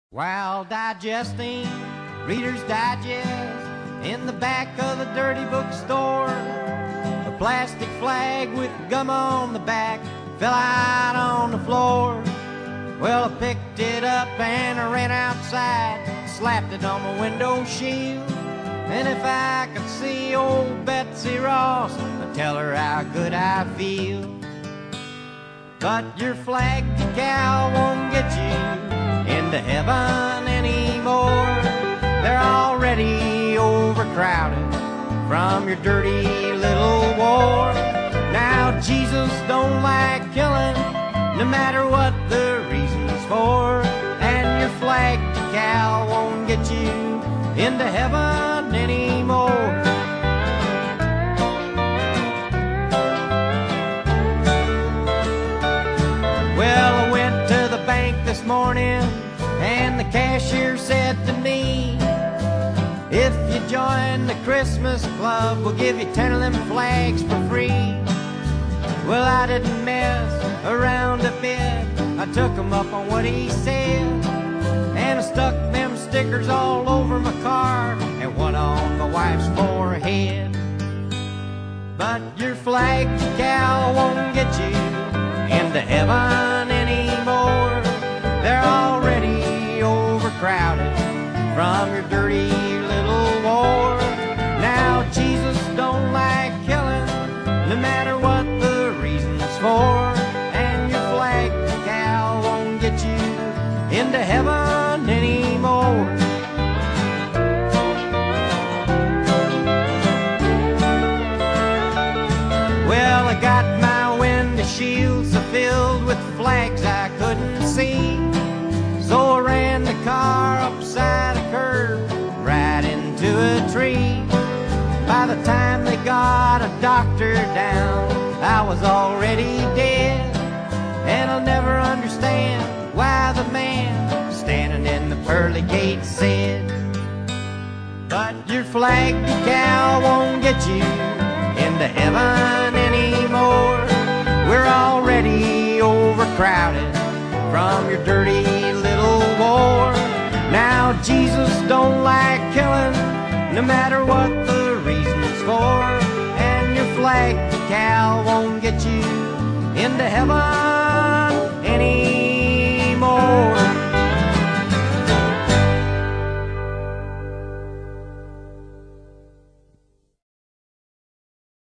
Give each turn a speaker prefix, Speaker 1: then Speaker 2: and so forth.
Speaker 1: While digesting Reader's Digest in the back of the dirty bookstore, a plastic flag with gum on the back fell out on the floor. Well, I picked it up and I ran outside, slapped it on my window shield. And if I could see old Betsy Ross, I'd tell her how good I feel. But your flag decal won't get you into heaven anymore. They're already overcrowded from your dirty little war. Now Jesus don't like killing, no matter what the reason's for. And your flag decal won't get you into heaven anymore. Well, I went to the bank this morning and the cashier said to me, if you join the Christmas club, we'll give you 10 of them flags for free. Well, I didn't mess around a bit, I took him up on what he said, and I stuck them stickers all over my car and one on my wife's forehead. But your flag decal won't get you into heaven anymore. They're already overcrowded from your dirty little war. Now Jesus don't like killing, no matter what the reason's for. And your flag decal won't get you into heaven anymore. Well, I got my window shields filled with flags I couldn't see, so I ran the car upside a curve right into a tree. By the time they got a doctor down, I was already dead. And I'll never understand why the man standing in the pearly gate said, but your flag decal won't get you into heaven anymore. We're already overcrowded from your dirty little war. Now Jesus don't like killing, no matter what the reason's for. And your flag decal won't get you into heaven